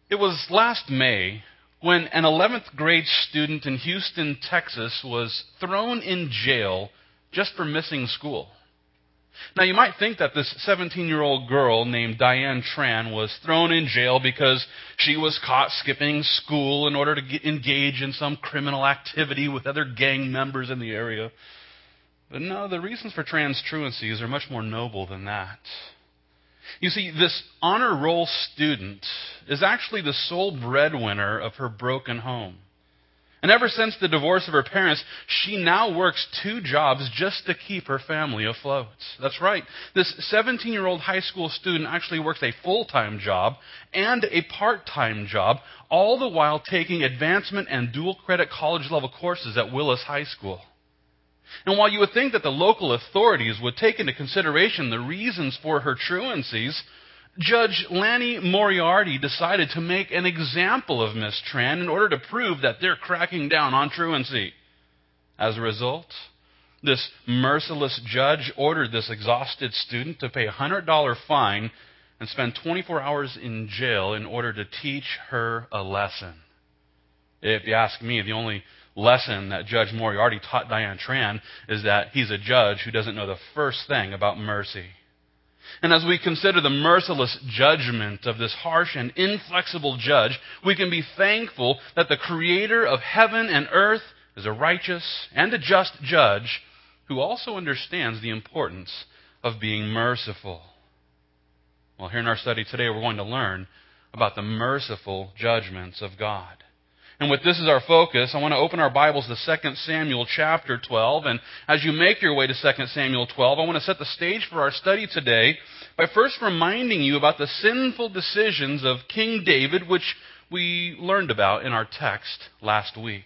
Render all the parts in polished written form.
It was last May when an 11th grade student in Houston, Texas was thrown in jail just for missing school. Now, you might think that this 17-year-old girl named Diane Tran was thrown in jail because she was caught skipping school in order to engage in some criminal activity with other gang members in the area. But no, the reasons for Tran's truancies are much more noble than that. You see, this honor roll student is actually the sole breadwinner of her broken home. And ever since the divorce of her parents, she now works 2 jobs just to keep her family afloat. That's right. This 17-year-old high school student actually works a full-time job and a part-time job, all the while taking advancement and dual credit college-level courses at Willis High School. And while you would think that the local authorities would take into consideration the reasons for her truancies, Judge Lanny Moriarty decided to make an example of Miss Tran in order to prove that they're cracking down on truancy. As a result, this merciless judge ordered this exhausted student to pay a $100 fine and spend 24 hours in jail in order to teach her a lesson. If you ask me, the only lesson that Judge Moriarty taught Diane Tran is that he's a judge who doesn't know the first thing about mercy. And as we consider the merciless judgment of this harsh and inflexible judge, we can be thankful that the Creator of heaven and earth is a righteous and a just judge who also understands the importance of being merciful. Well, here in our study today, we're going to learn about the merciful judgments of God. And with this as our focus, I want to open our Bibles to 2 Samuel chapter 12. And as you make your way to 2 Samuel 12, I want to set the stage for our study today by first reminding you about the sinful decisions of King David, which we learned about in our text last week.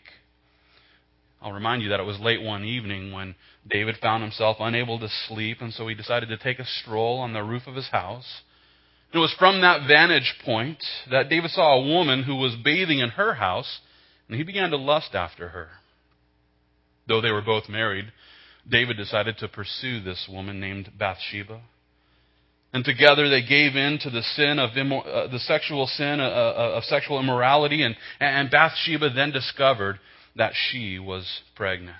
I'll remind you that it was late one evening when David found himself unable to sleep, and so he decided to take a stroll on the roof of his house. It was from that vantage point that David saw a woman who was bathing in her house, and he began to lust after her. Though they were both married, David decided to pursue this woman named Bathsheba. And together they gave in to the sin of the sexual sin of sexual immorality, and Bathsheba then discovered that she was pregnant.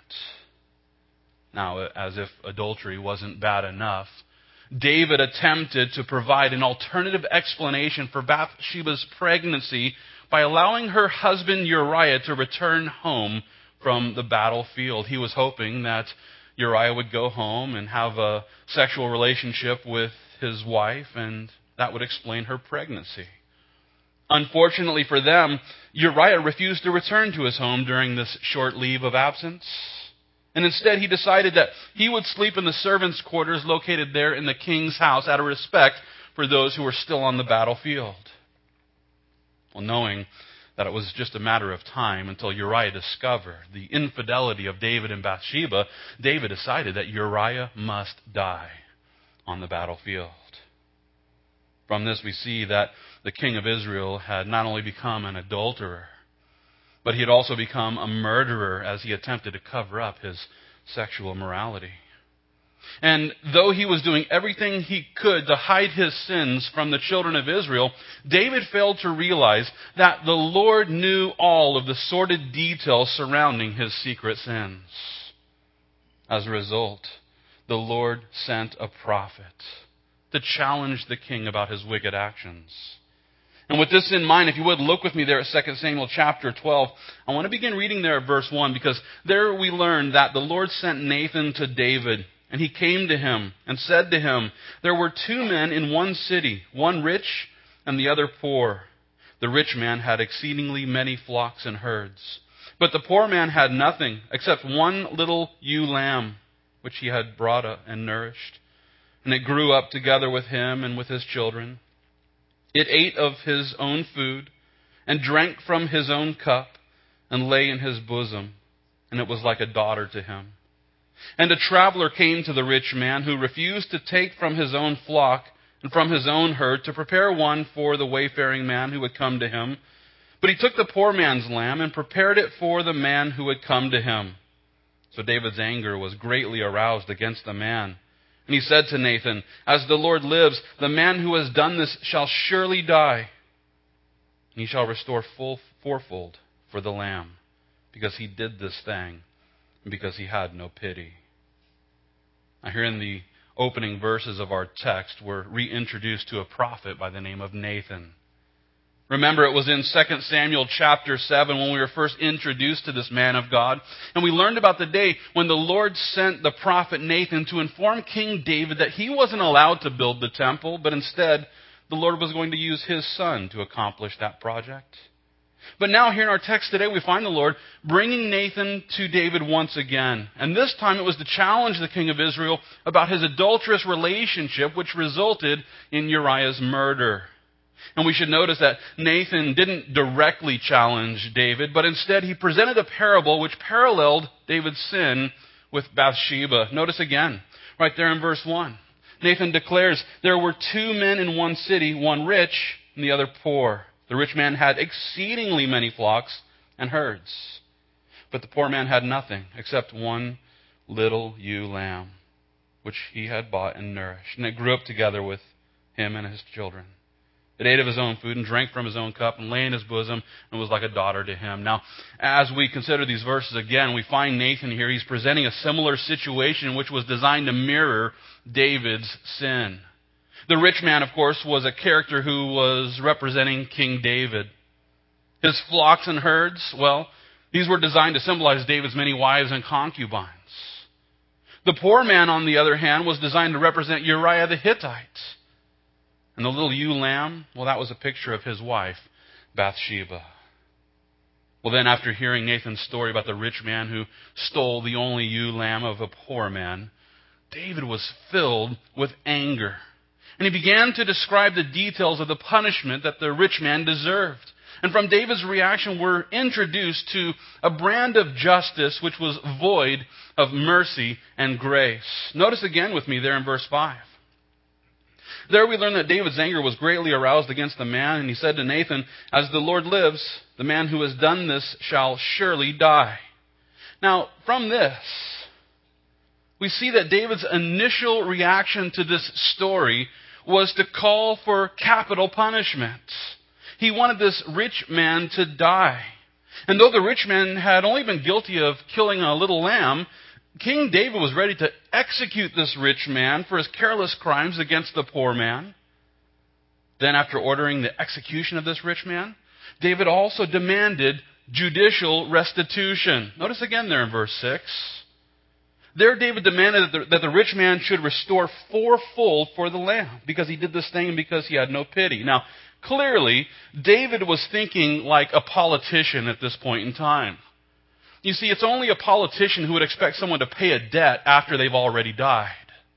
Now, as if adultery wasn't bad enough, David attempted to provide an alternative explanation for Bathsheba's pregnancy by allowing her husband Uriah to return home from the battlefield. He was hoping that Uriah would go home and have a sexual relationship with his wife, and that would explain her pregnancy. Unfortunately for them, Uriah refused to return to his home during this short leave of absence. And instead, he decided that he would sleep in the servants' quarters located there in the king's house out of respect for those who were still on the battlefield. Well, knowing that it was just a matter of time until Uriah discovered the infidelity of David and Bathsheba, David decided that Uriah must die on the battlefield. From this, we see that the king of Israel had not only become an adulterer, but he had also become a murderer as he attempted to cover up his sexual immorality. And though he was doing everything he could to hide his sins from the children of Israel, David failed to realize that the Lord knew all of the sordid details surrounding his secret sins. As a result, the Lord sent a prophet to challenge the king about his wicked actions. And with this in mind, if you would, look with me there at 2 Samuel chapter 12. I want to begin reading there at verse 1, because there we learn that the Lord sent Nathan to David, and he came to him and said to him, "There were 2 men in one city, one rich and the other poor. The rich man had exceedingly many flocks and herds, but the poor man had nothing except one little ewe lamb, which he had brought up and nourished. And it grew up together with him and with his children. It ate of his own food and drank from his own cup and lay in his bosom, and it was like a daughter to him. And a traveler came to the rich man, who refused to take from his own flock and from his own herd to prepare one for the wayfaring man who had come to him. But he took the poor man's lamb and prepared it for the man who had come to him." So David's anger was greatly aroused against the man. And he said to Nathan, "As the Lord lives, the man who has done this shall surely die." and he shall restore fourfold for the lamb, because he did this thing, and because he had no pity. Now here in the opening verses of our text, we're reintroduced to a prophet by the name of Nathan. Remember, it was in 2 Samuel chapter 7 when we were first introduced to this man of God. And we learned about the day when the Lord sent the prophet Nathan to inform King David that he wasn't allowed to build the temple, but instead the Lord was going to use his son to accomplish that project. But now here in our text today, we find the Lord bringing Nathan to David once again. And this time it was to challenge the king of Israel about his adulterous relationship, which resulted in Uriah's murder. And we should notice that Nathan didn't directly challenge David, but instead he presented a parable which paralleled David's sin with Bathsheba. Notice again, right there in verse 1. Nathan declares, there were two men in one city, one rich and the other poor. The rich man had exceedingly many flocks and herds, but the poor man had nothing except one little ewe lamb, which he had bought and nourished. And it grew up together with him and his children. It ate of his own food and drank from his own cup and lay in his bosom and was like a daughter to him. Now, as we consider these verses again, we find Nathan here. He's presenting a similar situation which was designed to mirror David's sin. The rich man, of course, was a character who was representing King David. His flocks and herds, well, these were designed to symbolize David's many wives and concubines. The poor man, on the other hand, was designed to represent Uriah the Hittite. And the little ewe lamb, well, that was a picture of his wife, Bathsheba. Well, then after hearing Nathan's story about the rich man who stole the only ewe lamb of a poor man, David was filled with anger. And he began to describe the details of the punishment that the rich man deserved. And from David's reaction, we're introduced to a brand of justice which was void of mercy and grace. Notice again with me there in verse 5. There we learn that David's anger was greatly aroused against the man, and he said to Nathan, as the Lord lives, the man who has done this shall surely die. Now, from this, we see that David's initial reaction to this story was to call for capital punishment. He wanted this rich man to die. And though the rich man had only been guilty of killing a little lamb, King David was ready to execute this rich man for his careless crimes against the poor man. Then, after ordering the execution of this rich man, David also demanded judicial restitution. Notice again there in verse 6. There David demanded that the rich man should restore fourfold for the lamb, because he did this thing and because he had no pity. Now, clearly, David was thinking like a politician at this point in time. You see, it's only a politician who would expect someone to pay a debt after they've already died.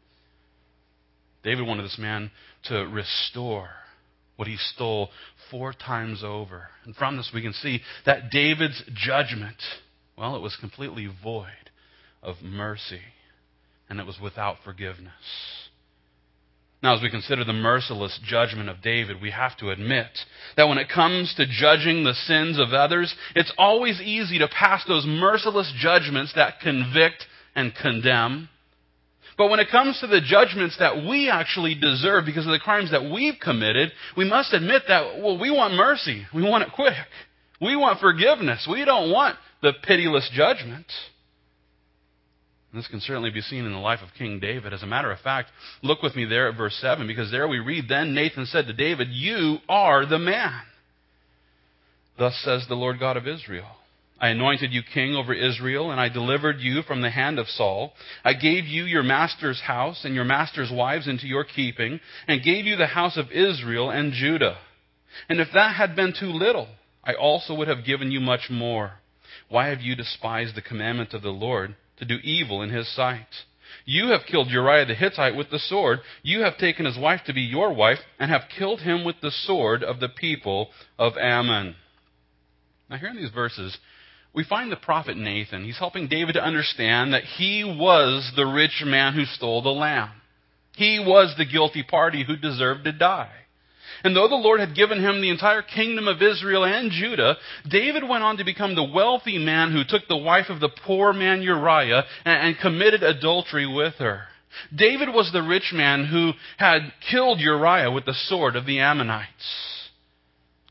David wanted this man to restore what he stole 4 times over. And from this we can see that David's judgment, well, it was completely void of mercy, and it was without forgiveness. Now, as we consider the merciless judgment of David, we have to admit that when it comes to judging the sins of others, it's always easy to pass those merciless judgments that convict and condemn. But when it comes to the judgments that we actually deserve because of the crimes that we've committed, we must admit that, well, we want mercy. We want it quick. We want forgiveness. We don't want the pitiless judgment. And this can certainly be seen in the life of King David. As a matter of fact, look with me there at verse 7, because there we read, Then Nathan said to David, You are the man. Thus says the Lord God of Israel, I anointed you king over Israel, and I delivered you from the hand of Saul. I gave you your master's house and your master's wives into your keeping, and gave you the house of Israel and Judah. And if that had been too little, I also would have given you much more. Why have you despised the commandment of the Lord, to do evil in his sight? You have killed Uriah the Hittite with the sword. You have taken his wife to be your wife, and have killed him with the sword of the people of Ammon. Now here in these verses, we find the prophet Nathan. He's helping David to understand that he was the rich man who stole the lamb. He was the guilty party who deserved to die. And though the Lord had given him the entire kingdom of Israel and Judah, David went on to become the wealthy man who took the wife of the poor man Uriah and committed adultery with her. David was the rich man who had killed Uriah with the sword of the Ammonites.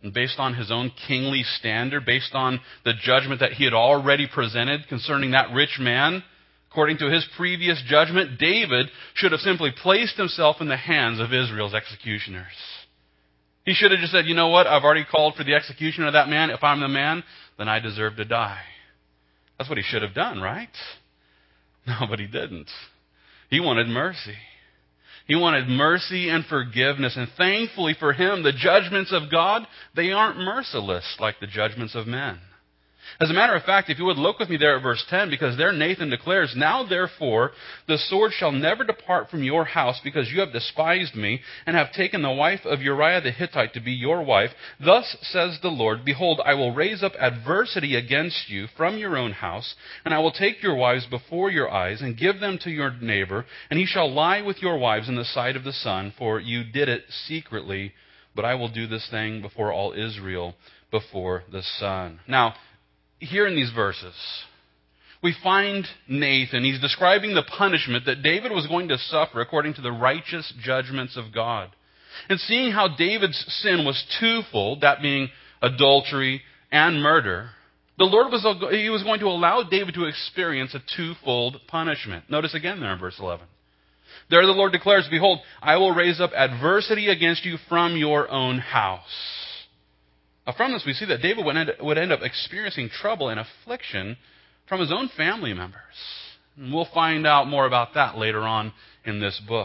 And based on his own kingly standard, based on the judgment that he had already presented concerning that rich man, according to his previous judgment, David should have simply placed himself in the hands of Israel's executioners. He should have just said, you know what, I've already called for the execution of that man. If I'm the man, then I deserve to die. That's what he should have done, right? No, but he didn't. He wanted mercy. He wanted mercy and forgiveness. And thankfully for him, the judgments of God, they aren't merciless like the judgments of men. As a matter of fact, if you would look with me there at verse 10, because there Nathan declares, "Now therefore the sword shall never depart from your house, because you have despised me, and have taken the wife of Uriah the Hittite to be your wife. Thus says the Lord, Behold, I will raise up adversity against you from your own house, and I will take your wives before your eyes, and give them to your neighbor, and he shall lie with your wives in the sight of the sun, for you did it secretly, but I will do this thing before all Israel, before the sun." Now, here in these verses, we find Nathan. He's describing the punishment that David was going to suffer according to the righteous judgments of God. And seeing how David's sin was twofold, that being adultery and murder, the Lord was going to allow David to experience a twofold punishment. Notice again there in verse 11. There the Lord declares, "Behold, I will raise up adversity against you from your own house." Now, from this, we see that David would end up experiencing trouble and affliction from his own family members. And we'll find out more about that later on in this book.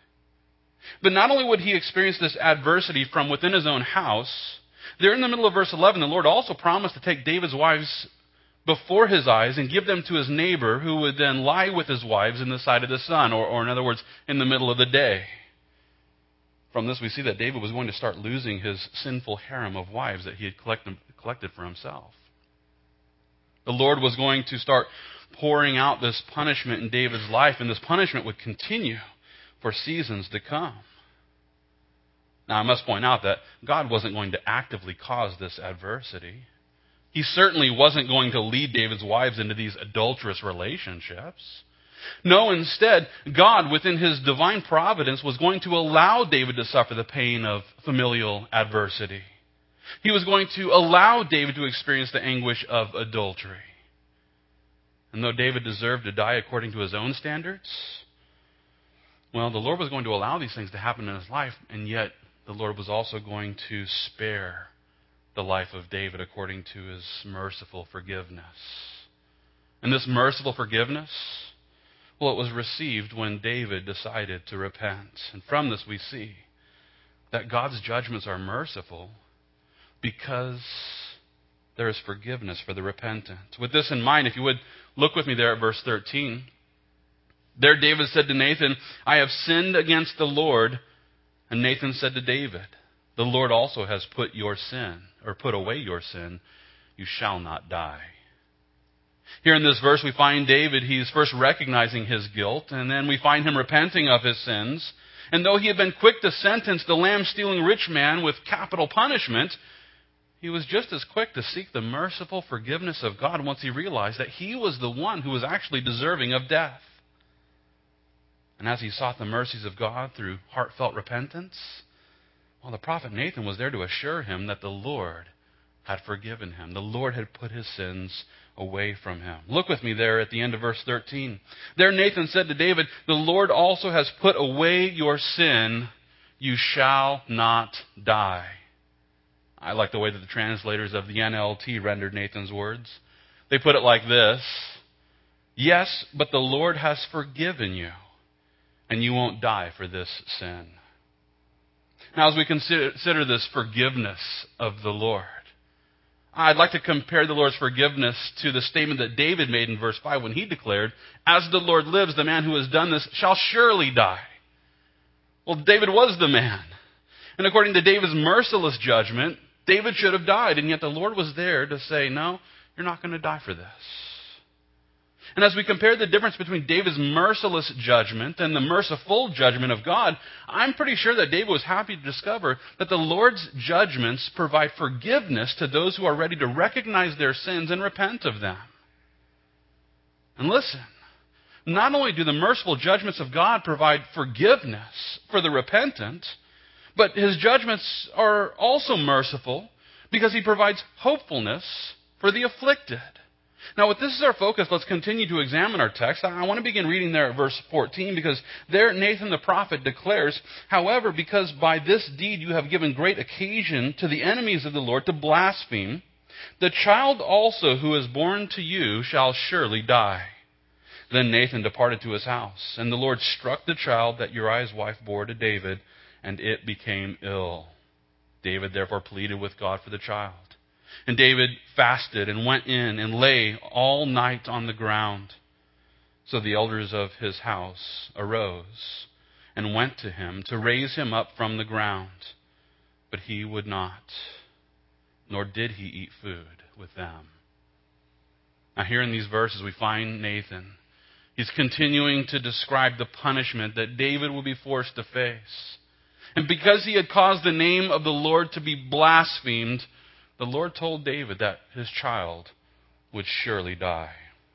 But not only would he experience this adversity from within his own house, there in the middle of verse 11, the Lord also promised to take David's wives before his eyes and give them to his neighbor, who would then lie with his wives in the sight of the sun, or in other words, in the middle of the day. From this, we see that David was going to start losing his sinful harem of wives that he had collected for himself. The Lord was going to start pouring out this punishment in David's life, and this punishment would continue for seasons to come. Now, I must point out that God wasn't going to actively cause this adversity. He certainly wasn't going to lead David's wives into these adulterous relationships. No, instead, God, within his divine providence, was going to allow David to suffer the pain of familial adversity. He was going to allow David to experience the anguish of adultery. And though David deserved to die according to his own standards, well, the Lord was going to allow these things to happen in his life, and yet the Lord was also going to spare the life of David according to his merciful forgiveness. And this merciful forgiveness, well, it was received when David decided to repent. And from this we see that God's judgments are merciful because there is forgiveness for the repentant. With this in mind, if you would look with me there at verse 13. There David said to Nathan, "I have sinned against the Lord." And Nathan said to David, "The Lord also has put away your sin. You shall not die." Here in this verse, we find David, he's first recognizing his guilt, and then we find him repenting of his sins. And though he had been quick to sentence the lamb-stealing rich man with capital punishment, he was just as quick to seek the merciful forgiveness of God once he realized that he was the one who was actually deserving of death. And as he sought the mercies of God through heartfelt repentance, well, the prophet Nathan was there to assure him that the Lord had forgiven him. The Lord had put his sins away from him. Look with me there at the end of verse 13. There Nathan said to David, "The Lord also has put away your sin. You shall not die." I like the way that the translators of the NLT rendered Nathan's words. They put it like this: "Yes, but the Lord has forgiven you, and you won't die for this sin." Now, as we consider this forgiveness of the Lord, I'd like to compare the Lord's forgiveness to the statement that David made in verse 5 when he declared, "As the Lord lives, the man who has done this shall surely die." Well, David was the man. And according to David's merciless judgment, David should have died. And yet the Lord was there to say, "No, you're not going to die for this." And as we compare the difference between David's merciless judgment and the merciful judgment of God, I'm pretty sure that David was happy to discover that the Lord's judgments provide forgiveness to those who are ready to recognize their sins and repent of them. And listen, not only do the merciful judgments of God provide forgiveness for the repentant, but his judgments are also merciful because he provides hopefulness for the afflicted. Now, with this as our focus, let's continue to examine our text. I want to begin reading there at verse 14, because there Nathan the prophet declares, "However, because by this deed you have given great occasion to the enemies of the Lord to blaspheme, the child also who is born to you shall surely die." Then Nathan departed to his house, and the Lord struck the child that Uriah's wife bore to David, and it became ill. David therefore pleaded with God for the child. And David fasted and went in and lay all night on the ground. So the elders of his house arose and went to him to raise him up from the ground. But he would not, nor did he eat food with them. Now here in these verses we find Nathan. He's continuing to describe the punishment that David will be forced to face. And because he had caused the name of the Lord to be blasphemed, the Lord told David that his child would surely die.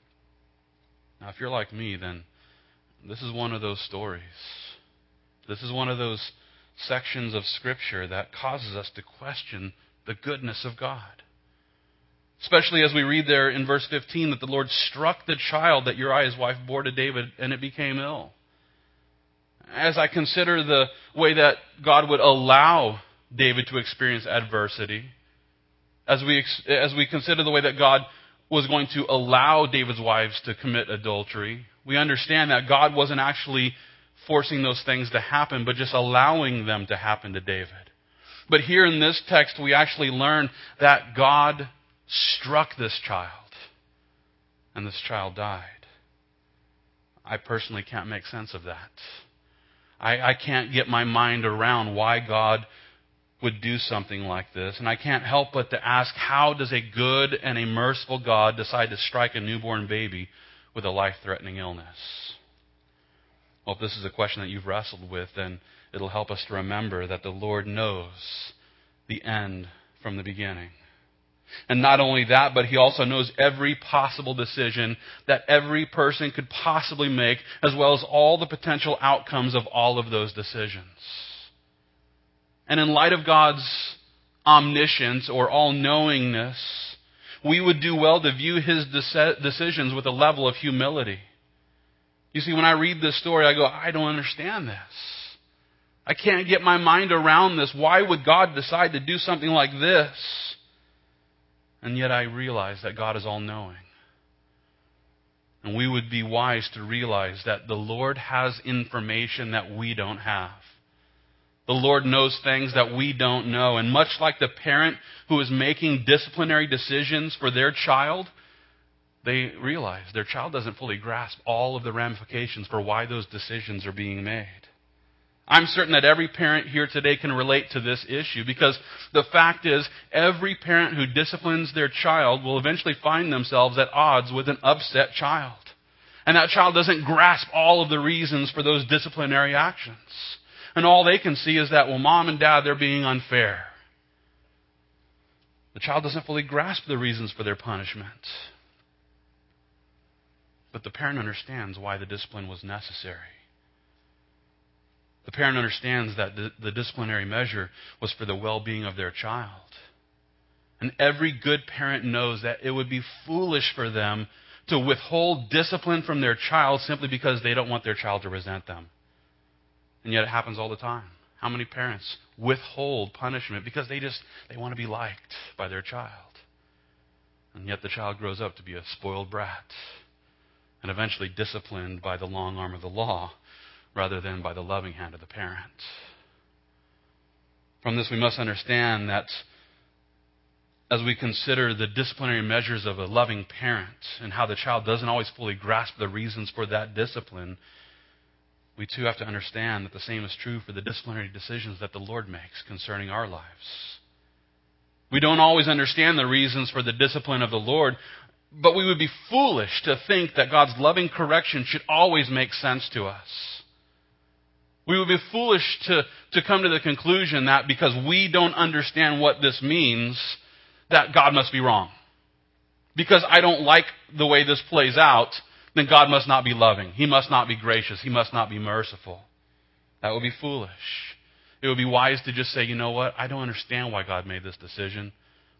Now, if you're like me, then this is one of those stories. This is one of those sections of Scripture that causes us to question the goodness of God. Especially as we read there in verse 15 that the Lord struck the child that Uriah's wife bore to David, and it became ill. As I consider the way that God would allow David to experience adversity, as we consider the way that God was going to allow David's wives to commit adultery, we understand that God wasn't actually forcing those things to happen, but just allowing them to happen to David. But here in this text, we actually learn that God struck this child, and this child died. I personally can't make sense of that. I can't get my mind around why God would do something like this. And I can't help but to ask, how does a good and a merciful God decide to strike a newborn baby with a life-threatening illness? Well, if this is a question that you've wrestled with, then it'll help us to remember that the Lord knows the end from the beginning. And not only that, but He also knows every possible decision that every person could possibly make, as well as all the potential outcomes of all of those decisions. And in light of God's omniscience or all-knowingness, we would do well to view His decisions with a level of humility. You see, when I read this story, I go, I don't understand this. I can't get my mind around this. Why would God decide to do something like this? And yet I realize that God is all-knowing. And we would be wise to realize that the Lord has information that we don't have. The Lord knows things that we don't know. And much like the parent who is making disciplinary decisions for their child, they realize their child doesn't fully grasp all of the ramifications for why those decisions are being made. I'm certain that every parent here today can relate to this issue, because the fact is, every parent who disciplines their child will eventually find themselves at odds with an upset child. And that child doesn't grasp all of the reasons for those disciplinary actions. And all they can see is that, well, mom and dad, they're being unfair. The child doesn't fully grasp the reasons for their punishment. But the parent understands why the discipline was necessary. The parent understands that the disciplinary measure was for the well-being of their child. And every good parent knows that it would be foolish for them to withhold discipline from their child simply because they don't want their child to resent them. And yet it happens all the time. How many parents withhold punishment because they want to be liked by their child? And yet the child grows up to be a spoiled brat and eventually disciplined by the long arm of the law rather than by the loving hand of the parent. From this, we must understand that as we consider the disciplinary measures of a loving parent and how the child doesn't always fully grasp the reasons for that discipline, we too have to understand that the same is true for the disciplinary decisions that the Lord makes concerning our lives. We don't always understand the reasons for the discipline of the Lord, but we would be foolish to think that God's loving correction should always make sense to us. We would be foolish to come to the conclusion that because we don't understand what this means, that God must be wrong. Because I don't like the way this plays out, then God must not be loving. He must not be gracious. He must not be merciful. That would be foolish. It would be wise to just say, you know what? I don't understand why God made this decision,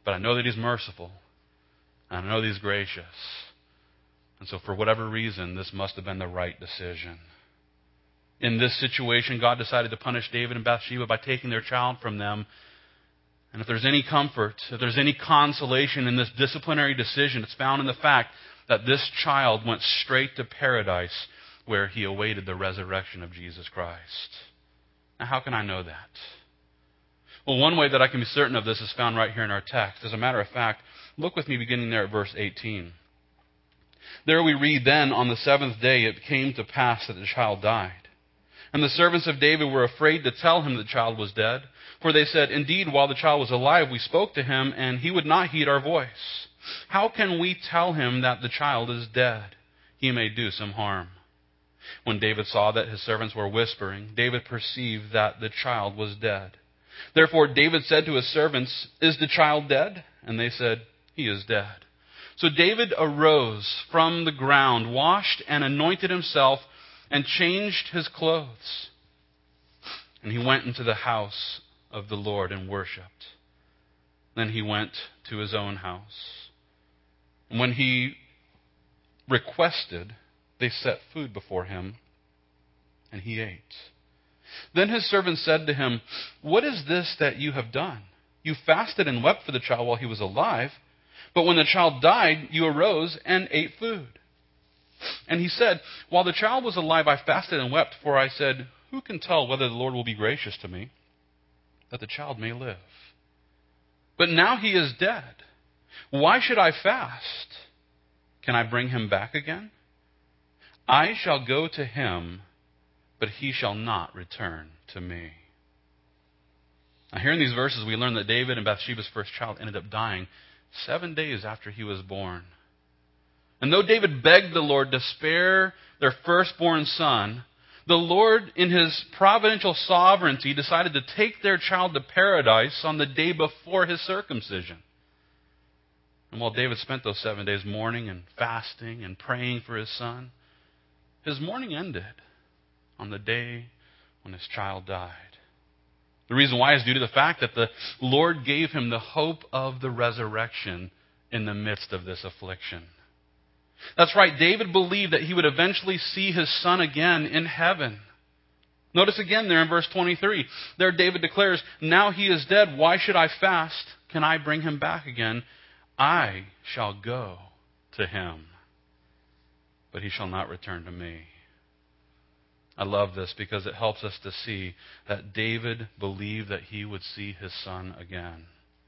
But I know that He's merciful. And I know that He's gracious. And so for whatever reason, this must have been the right decision. In this situation, God decided to punish David and Bathsheba by taking their child from them. And if there's any comfort, if there's any consolation in this disciplinary decision, it's found in the fact that this child went straight to paradise where he awaited the resurrection of Jesus Christ. Now, how can I know that? Well, one way that I can be certain of this is found right here in our text. As a matter of fact, look with me beginning there at verse 18. There we read, "Then on the seventh day it came to pass that the child died. And the servants of David were afraid to tell him the child was dead. For they said, 'Indeed, while the child was alive, we spoke to him, and he would not heed our voice. How can we tell him that the child is dead? He may do some harm.' When David saw that his servants were whispering, David perceived that the child was dead. Therefore David said to his servants, 'Is the child dead?' And they said, 'He is dead.' So David arose from the ground, washed and anointed himself, and changed his clothes. And he went into the house of the Lord and worshipped. Then he went to his own house. And when he requested, they set food before him, and he ate. Then his servants said to him, 'What is this that you have done? You fasted and wept for the child while he was alive, but when the child died, you arose and ate food.' And he said, 'While the child was alive, I fasted and wept, for I said, who can tell whether the Lord will be gracious to me, that the child may live? But now he is dead. Why should I fast? Can I bring him back again? I shall go to him, but he shall not return to me.'" Now, here in these verses, we learn that David and Bathsheba's first child ended up dying 7 days after he was born. And though David begged the Lord to spare their firstborn son, the Lord, in his providential sovereignty, decided to take their child to paradise on the day before his circumcision. And while David spent those 7 days mourning and fasting and praying for his son, his mourning ended on the day when his child died. The reason why is due to the fact that the Lord gave him the hope of the resurrection in the midst of this affliction. That's right, David believed that he would eventually see his son again in heaven. Notice again there in verse 23. There David declares, "Now he is dead. Why should I fast? Can I bring him back again? I shall go to him, but he shall not return to me." I love this because it helps us to see that David believed that he would see his son again.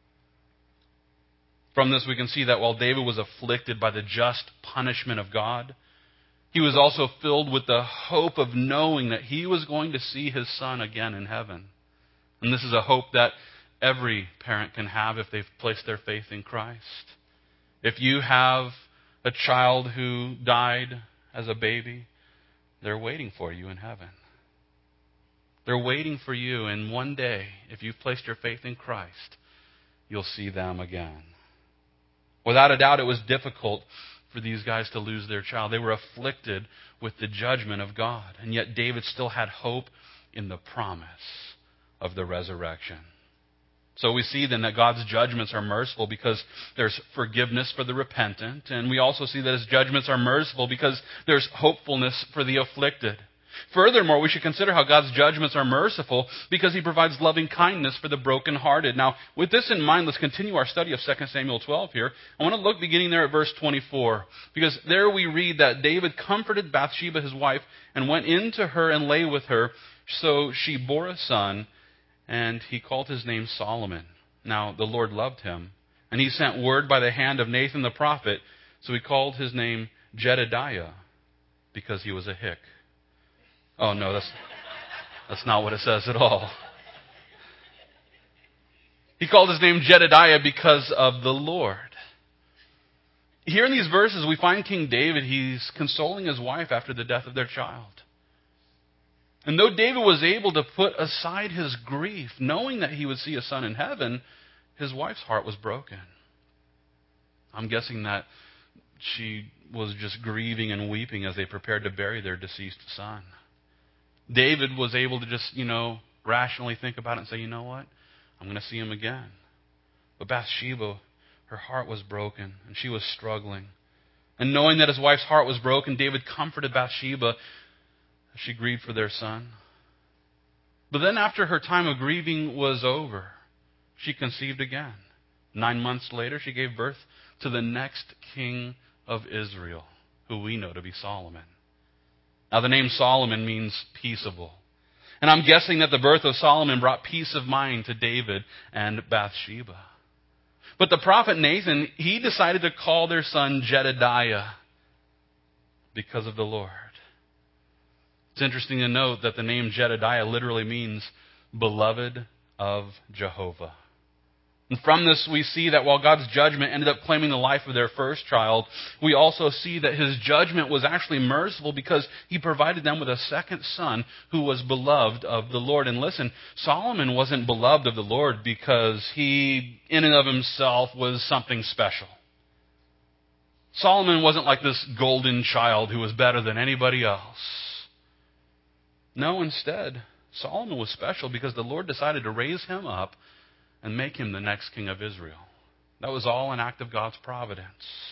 From this, we can see that while David was afflicted by the just punishment of God, he was also filled with the hope of knowing that he was going to see his son again in heaven. And this is a hope that every parent can have if they've placed their faith in Christ. If you have a child who died as a baby, they're waiting for you in heaven. They're waiting for you, and one day, if you've placed your faith in Christ, you'll see them again. Without a doubt, it was difficult for these guys to lose their child. They were afflicted with the judgment of God. And yet David still had hope in the promise of the resurrection. So we see then that God's judgments are merciful because there's forgiveness for the repentant. And we also see that His judgments are merciful because there's hopefulness for the afflicted. Furthermore, we should consider how God's judgments are merciful because He provides loving kindness for the brokenhearted. Now, with this in mind, let's continue our study of 2 Samuel 12 here. I want to look beginning there at verse 24, because there we read that David comforted Bathsheba, his wife, and went in to her and lay with her. So she bore a son, and he called his name Solomon. Now, the Lord loved him, and He sent word by the hand of Nathan the prophet, so He called his name Jedediah, because he was a hick. Oh, no, that's not what it says at all. He called his name Jedediah because of the Lord. Here in these verses, we find King David. He's consoling his wife after the death of their child. And though David was able to put aside his grief, knowing that he would see a son in heaven, his wife's heart was broken. I'm guessing that she was just grieving and weeping as they prepared to bury their deceased son. David was able to just, rationally think about it and say, you know what? I'm going to see him again. But Bathsheba her heart was broken, and she was struggling. And knowing that his wife's heart was broken, David comforted Bathsheba as she grieved for their son. But then after her time of grieving was over, she conceived again. 9 months later, she gave birth to the next king of Israel, who we know to be Solomon. Now, the name Solomon means peaceable. And I'm guessing that the birth of Solomon brought peace of mind to David and Bathsheba. But the prophet Nathan, he decided to call their son Jedediah because of the Lord. It's interesting to note that the name Jedediah literally means beloved of Jehovah. And from this we see that while God's judgment ended up claiming the life of their first child, we also see that his judgment was actually merciful because he provided them with a second son who was beloved of the Lord. And listen, Solomon wasn't beloved of the Lord because he, in and of himself, was something special. Solomon wasn't like this golden child who was better than anybody else. No, instead, Solomon was special because the Lord decided to raise him up and make him the next king of Israel. That was all an act of God's providence.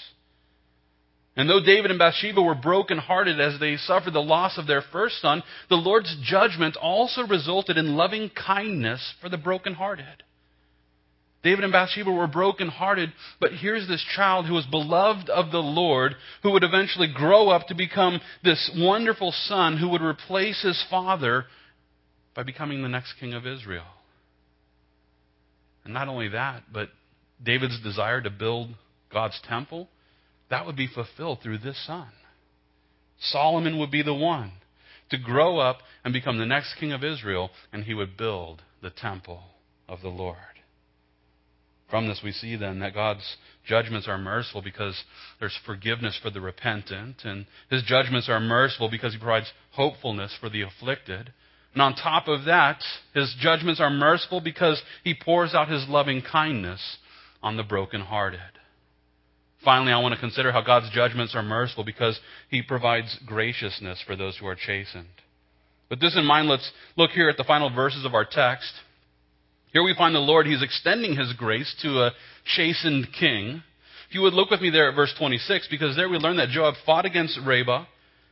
And though David and Bathsheba were brokenhearted as they suffered the loss of their first son, the Lord's judgment also resulted in loving kindness for the brokenhearted. David and Bathsheba were brokenhearted, but here's this child who was beloved of the Lord, who would eventually grow up to become this wonderful son who would replace his father by becoming the next king of Israel. And not only that, but David's desire to build God's temple, that would be fulfilled through this son. Solomon would be the one to grow up and become the next king of Israel, and he would build the temple of the Lord. From this we see then that God's judgments are merciful because there's forgiveness for the repentant, and his judgments are merciful because he provides hopefulness for the afflicted. And on top of that, his judgments are merciful because he pours out his loving kindness on the brokenhearted. Finally, I want to consider how God's judgments are merciful because he provides graciousness for those who are chastened. With this in mind, let's look here at the final verses of our text. Here we find the Lord, he's extending his grace to a chastened king. If you would look with me there at verse 26, because there we learn that Joab fought against Rabbah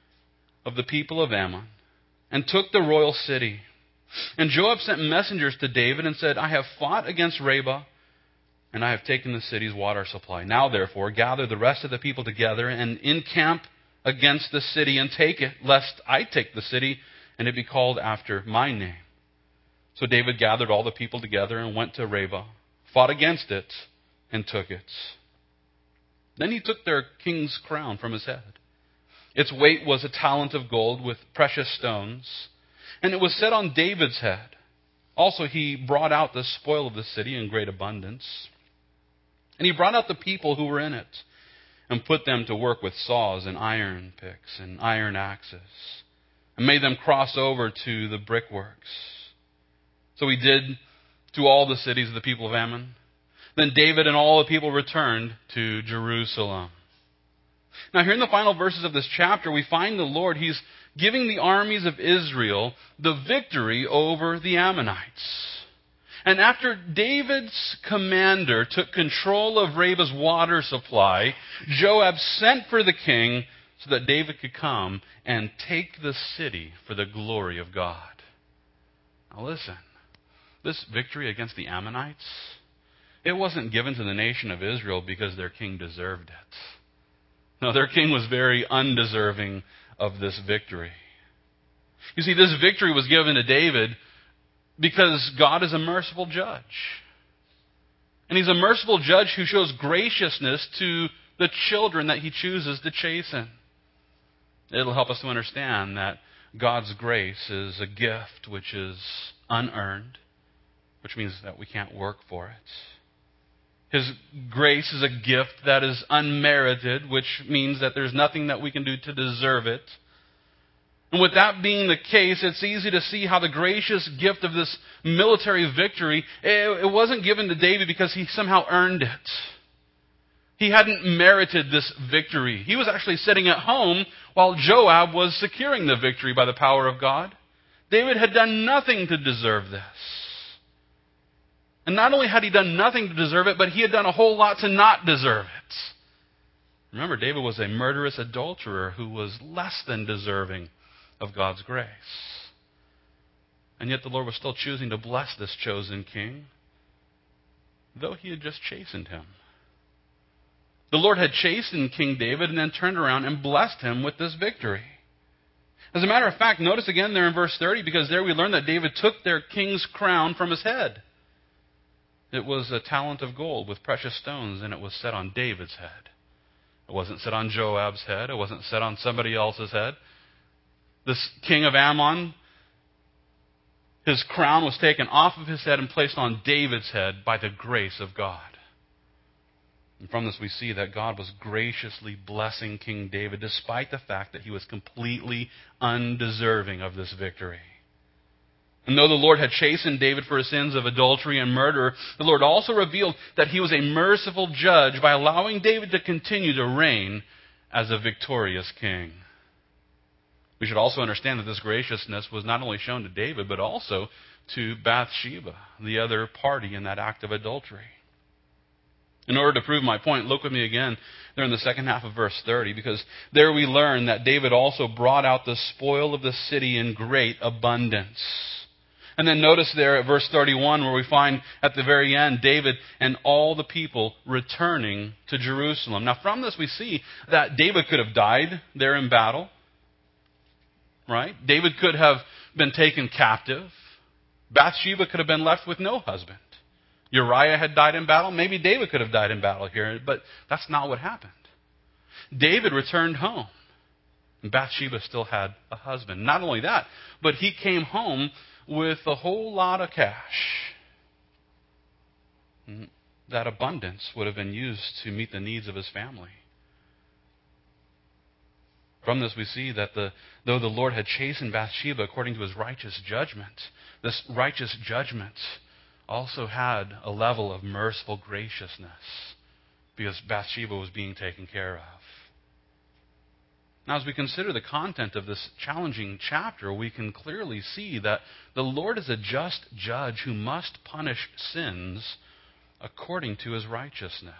of the people of Ammon and took the royal city. And Joab sent messengers to David and said, I have fought against Rabbah, and I have taken the city's water supply. Now, therefore, gather the rest of the people together and encamp against the city and take it, lest I take the city and it be called after my name. So David gathered all the people together and went to Rabbah, fought against it, and took it. Then he took their king's crown from his head. Its weight was a talent of gold with precious stones, and it was set on David's head. Also he brought out the spoil of the city in great abundance. And he brought out the people who were in it, and put them to work with saws and iron picks and iron axes, and made them cross over to the brickworks. So he did to all the cities of the people of Ammon. Then David and all the people returned to Jerusalem. Now here in the final verses of this chapter, we find the Lord, he's giving the armies of Israel the victory over the Ammonites. And after David's commander took control of Rabbah's water supply, Joab sent for the king so that David could come and take the city for the glory of God. Now listen. This victory against the Ammonites, it wasn't given to the nation of Israel because their king deserved it. No, their king was very undeserving of this victory. You see, this victory was given to David because God is a merciful judge. And he's a merciful judge who shows graciousness to the children that he chooses to chasten. It'll help us to understand that God's grace is a gift which is unearned, which means that we can't work for it. His grace is a gift that is unmerited, which means that there's nothing that we can do to deserve it. And with that being the case, it's easy to see how the gracious gift of this military victory, it wasn't given to David because he somehow earned it. He hadn't merited this victory. He was actually sitting at home while Joab was securing the victory by the power of God. David had done nothing to deserve this. And not only had he done nothing to deserve it, but he had done a whole lot to not deserve it. Remember, David was a murderous adulterer who was less than deserving of God's grace. And yet the Lord was still choosing to bless this chosen king, though he had just chastened him. The Lord had chastened King David and then turned around and blessed him with this victory. As a matter of fact, notice again there in verse 30, because there we learn that David took their king's crown from his head. It was a talent of gold with precious stones, and it was set on David's head. It wasn't set on Joab's head. It wasn't set on somebody else's head. This king of Ammon, his crown was taken off of his head and placed on David's head by the grace of God. And from this we see that God was graciously blessing King David despite the fact that he was completely undeserving of this victory. And though the Lord had chastened David for his sins of adultery and murder, the Lord also revealed that he was a merciful judge by allowing David to continue to reign as a victorious king. We should also understand that this graciousness was not only shown to David, but also to Bathsheba, the other party in that act of adultery. In order to prove my point, look with me again there in the second half of verse 30, because there we learn that David also brought out the spoil of the city in great abundance. And then notice there at verse 31 where we find at the very end David and all the people returning to Jerusalem. Now from this we see that David could have died there in battle. Right? David could have been taken captive. Bathsheba could have been left with no husband. Uriah had died in battle. Maybe David could have died in battle here, but that's not what happened. David returned home. And Bathsheba still had a husband. Not only that, but he came home with a whole lot of cash. That abundance would have been used to meet the needs of his family. From this we see that though the Lord had chastened Bathsheba according to his righteous judgment, this righteous judgment also had a level of merciful graciousness because Bathsheba was being taken care of. Now, as we consider the content of this challenging chapter, we can clearly see that the Lord is a just judge who must punish sins according to his righteousness.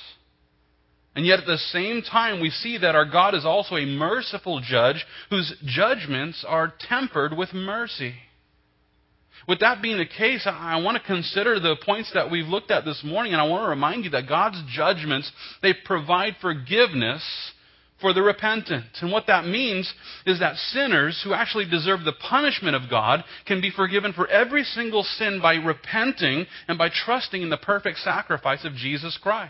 And yet at the same time, we see that our God is also a merciful judge whose judgments are tempered with mercy. With that being the case, I want to consider the points that we've looked at this morning, and I want to remind you that God's judgments, they provide forgiveness for the repentant. And what that means is that sinners who actually deserve the punishment of God can be forgiven for every single sin by repenting and by trusting in the perfect sacrifice of Jesus Christ.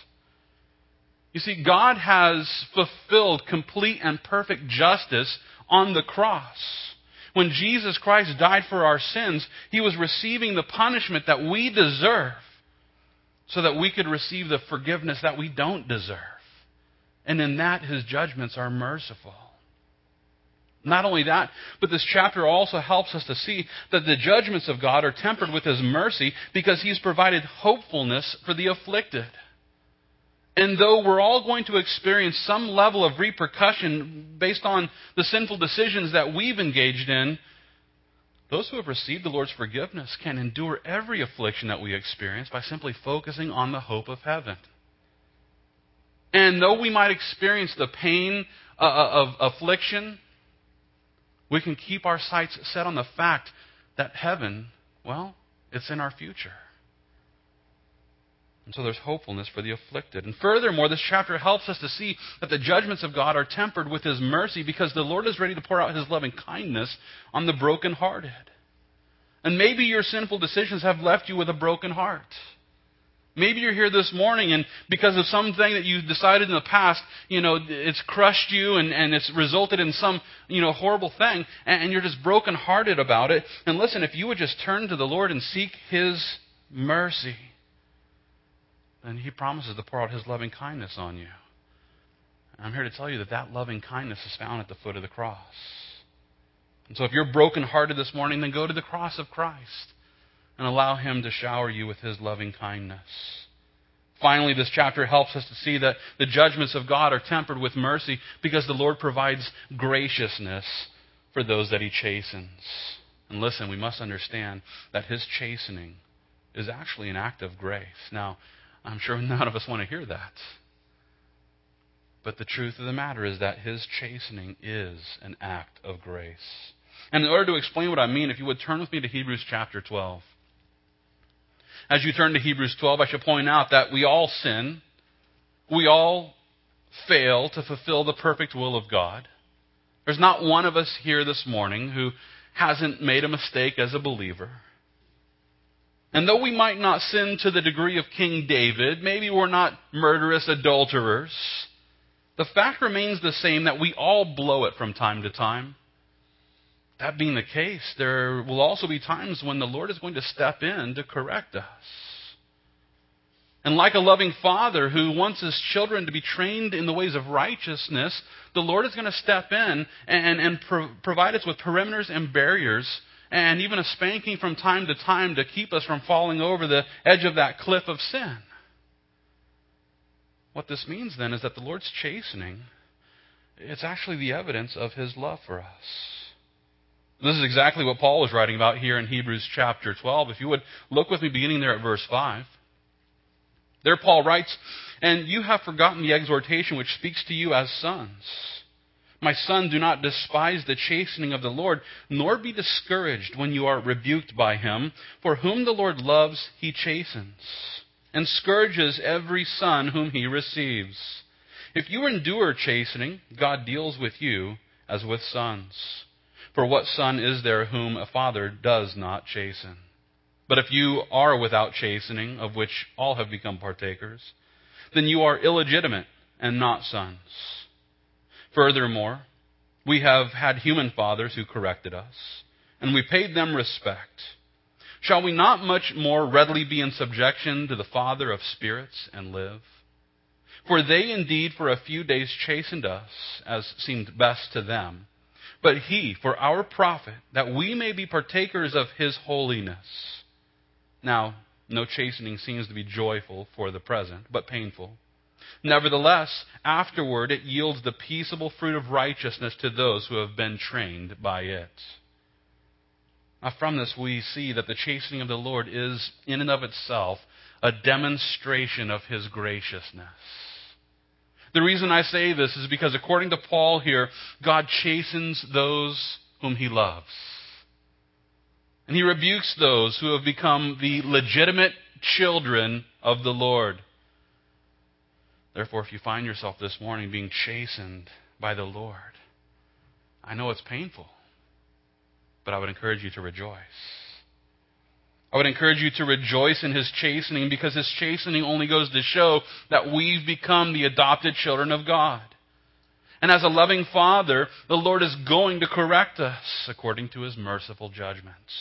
You see, God has fulfilled complete and perfect justice on the cross. When Jesus Christ died for our sins, he was receiving the punishment that we deserve so that we could receive the forgiveness that we don't deserve. And in that, his judgments are merciful. Not only that, but this chapter also helps us to see that the judgments of God are tempered with his mercy because he's provided hopefulness for the afflicted. And though we're all going to experience some level of repercussion based on the sinful decisions that we've engaged in, those who have received the Lord's forgiveness can endure every affliction that we experience by simply focusing on the hope of heaven. And though we might experience the pain of affliction, we can keep our sights set on the fact that heaven, well, it's in our future. And so there's hopefulness for the afflicted. And furthermore, this chapter helps us to see that the judgments of God are tempered with his mercy because the Lord is ready to pour out his loving kindness on the brokenhearted. And maybe your sinful decisions have left you with a broken heart. Maybe you're here this morning and because of something that you decided in the past, it's crushed you and it's resulted in some, horrible thing. And you're just brokenhearted about it. And listen, if you would just turn to the Lord and seek his mercy, then he promises to pour out his loving kindness on you. And I'm here to tell you that loving kindness is found at the foot of the cross. And so if you're brokenhearted this morning, then go to the cross of Christ and allow him to shower you with his loving kindness. Finally, this chapter helps us to see that the judgments of God are tempered with mercy because the Lord provides graciousness for those that he chastens. And listen, we must understand that his chastening is actually an act of grace. Now, I'm sure none of us want to hear that. But the truth of the matter is that his chastening is an act of grace. And in order to explain what I mean, if you would turn with me to Hebrews chapter 12. As you turn to Hebrews 12, I should point out that we all sin. We all fail to fulfill the perfect will of God. There's not one of us here this morning who hasn't made a mistake as a believer. And though we might not sin to the degree of King David, maybe we're not murderous adulterers, the fact remains the same that we all blow it from time to time. That being the case, there will also be times when the Lord is going to step in to correct us. And like a loving father who wants his children to be trained in the ways of righteousness, the Lord is going to step in and provide us with perimeters and barriers and even a spanking from time to time to keep us from falling over the edge of that cliff of sin. What this means then is that the Lord's chastening, it's actually the evidence of his love for us. This is exactly what Paul is writing about here in Hebrews chapter 12. If you would look with me beginning there at verse 5. There Paul writes, "And you have forgotten the exhortation which speaks to you as sons. My son, do not despise the chastening of the Lord, nor be discouraged when you are rebuked by him. For whom the Lord loves, he chastens, and scourges every son whom he receives. If you endure chastening, God deals with you as with sons. For what son is there whom a father does not chasten? But if you are without chastening, of which all have become partakers, then you are illegitimate and not sons. Furthermore, we have had human fathers who corrected us, and we paid them respect. Shall we not much more readily be in subjection to the Father of spirits and live? For they indeed for a few days chastened us, as seemed best to them, but he for our profit, that we may be partakers of his holiness. Now, no chastening seems to be joyful for the present, but painful. Nevertheless, afterward it yields the peaceable fruit of righteousness to those who have been trained by it." Now, from this we see that the chastening of the Lord is, in and of itself, a demonstration of his graciousness. The reason I say this is because according to Paul here, God chastens those whom he loves. And he rebukes those who have become the legitimate children of the Lord. Therefore, if you find yourself this morning being chastened by the Lord, I know it's painful, but I would encourage you to rejoice. I would encourage you to rejoice in his chastening, because his chastening only goes to show that we've become the adopted children of God. And as a loving father, the Lord is going to correct us according to his merciful judgments.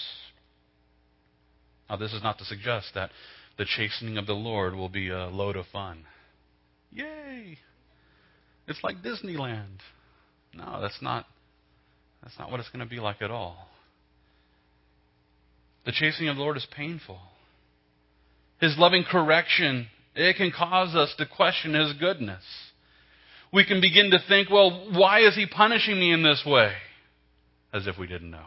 Now, this is not to suggest that the chastening of the Lord will be a load of fun. Yay! It's like Disneyland. No, that's not what it's going to be like at all. The chastening of the Lord is painful. His loving correction, it can cause us to question his goodness. We can begin to think, well, why is he punishing me in this way? As if we didn't know.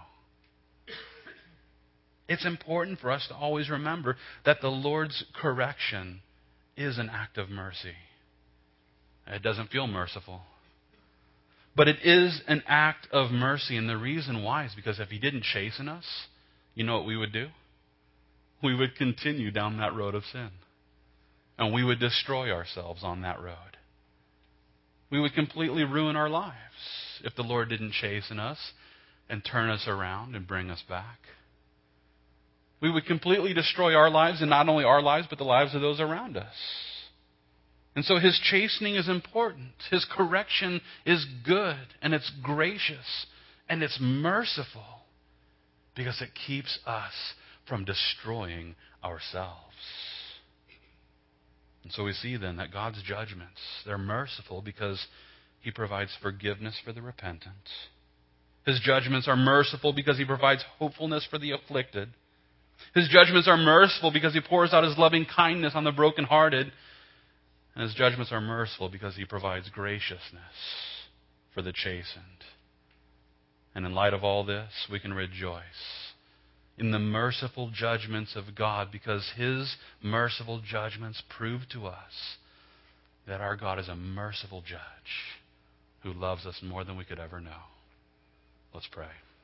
It's important for us to always remember that the Lord's correction is an act of mercy. It doesn't feel merciful. But it is an act of mercy, and the reason why is because if he didn't chasten us, you know what we would do? We would continue down that road of sin. And we would destroy ourselves on that road. We would completely ruin our lives if the Lord didn't chasten us and turn us around and bring us back. We would completely destroy our lives, and not only our lives, but the lives of those around us. And so his chastening is important. His correction is good, and it's gracious, and it's merciful, because it keeps us from destroying ourselves. And so we see then that God's judgments, they're merciful because he provides forgiveness for the repentant. His judgments are merciful because he provides hopefulness for the afflicted. His judgments are merciful because he pours out his loving kindness on the brokenhearted. And his judgments are merciful because he provides graciousness for the chastened. And in light of all this, we can rejoice in the merciful judgments of God, because His merciful judgments prove to us that our God is a merciful judge who loves us more than we could ever know. Let's pray.